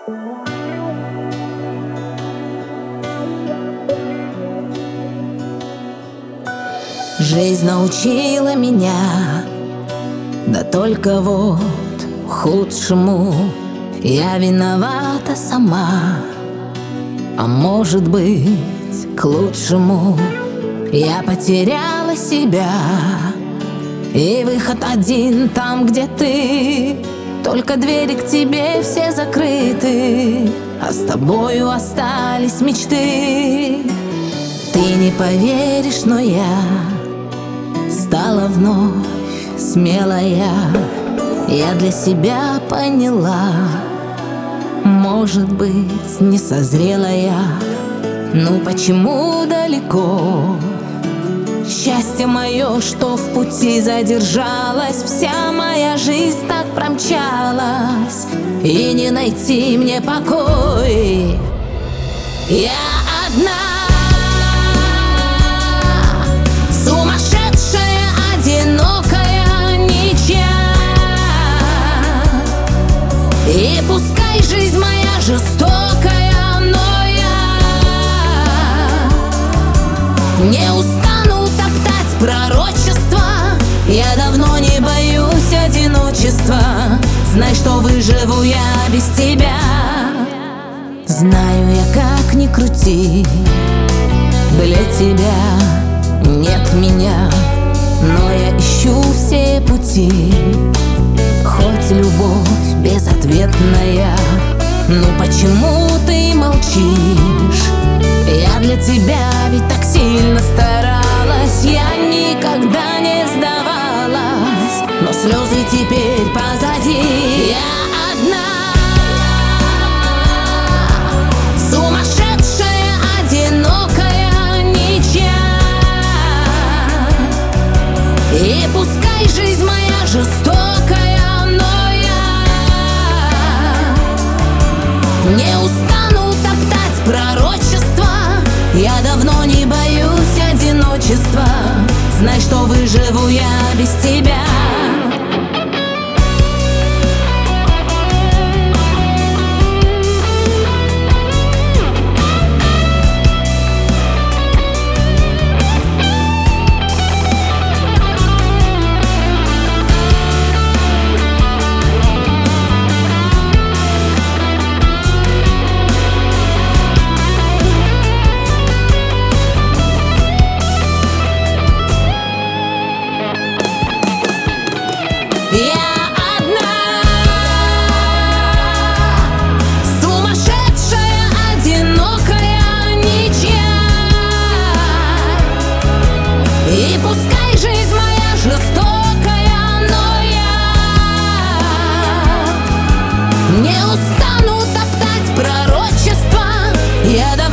Жизнь научила меня, да только вот худшему. Я виновата сама, а может быть к лучшему. Я потеряла себя, и выход один там, где ты. Только двери к тебе все закрыты, а с тобою остались мечты. Ты не поверишь, но я стала вновь смелая. Я для себя поняла, может быть, не созрела я. Ну почему далеко счастье мое, что в пути задержалось? Вся моя жизнь так промчалась, и не найти мне покой. Я одна, сумасшедшая, одинокая, ничья. И пускай жизнь моя жестокая, но я не устану топтать пророчества. Я давно не боюсь одиночества. Знай, что выживу я без тебя. Знаю я, как ни крути, для тебя нет меня, но я ищу все пути. Хоть любовь безответная, ну почему ты молчишь? Я для тебя ведь так сильно старалась. Я никогда не сдавалась, но слезы теперь позади. Я одна, сумасшедшая, одинокая, ничья. И пускай жизнь моя жестокая, но я не устану топтать пророчества. Я давно не боюсь одиночества. Знай, что выживу я без тебя. Я одна, сумасшедшая, одинокая, ничья. И пускай жизнь моя жестокая, но я не устану топтать пророчества. Я